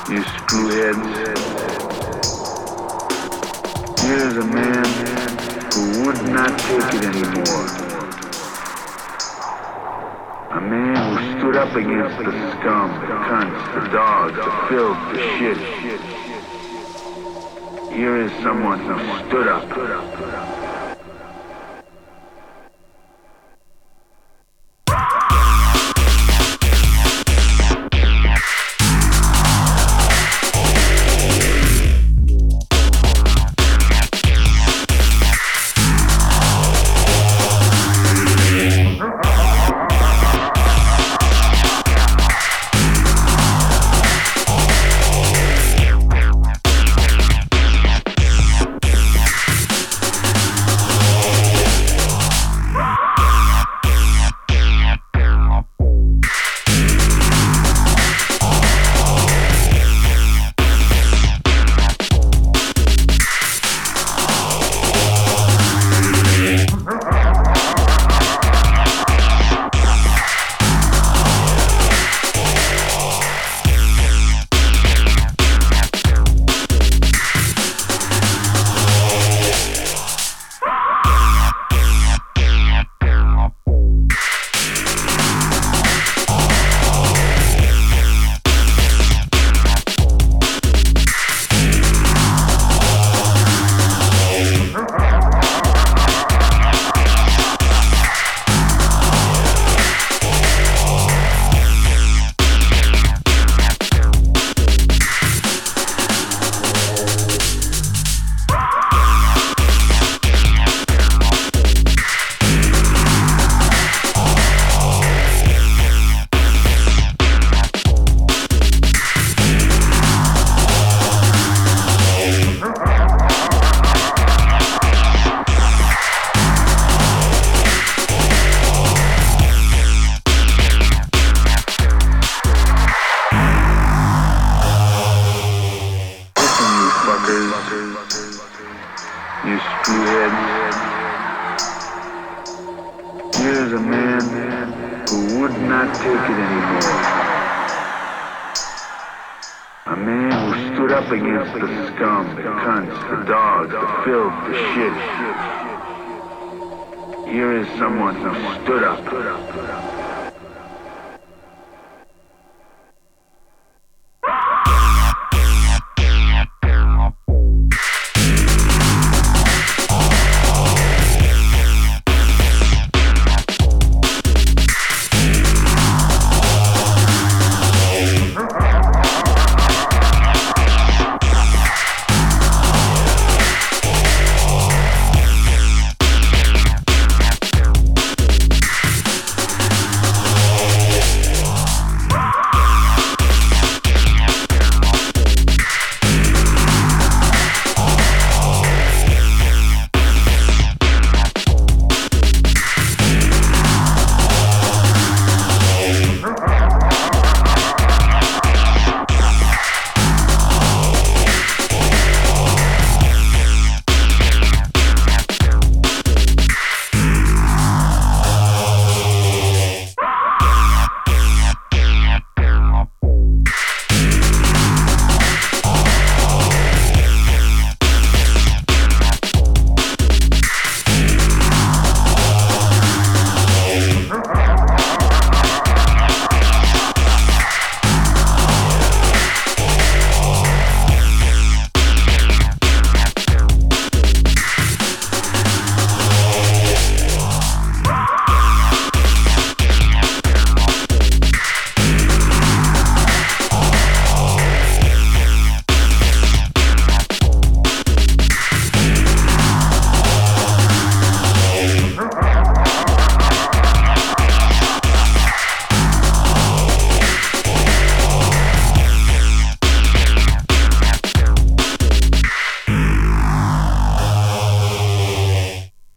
You screwheads. Here's a man who would not take it anymore. A man who stood up against the scum, the cunts, the dogs, the filth, the shit. Here is someone who stood up. You screwheads. Here's a man who would not take it anymore. A man who stood up against the scum, the cunts, the dogs, the filth, the shit. Here is someone who stood up.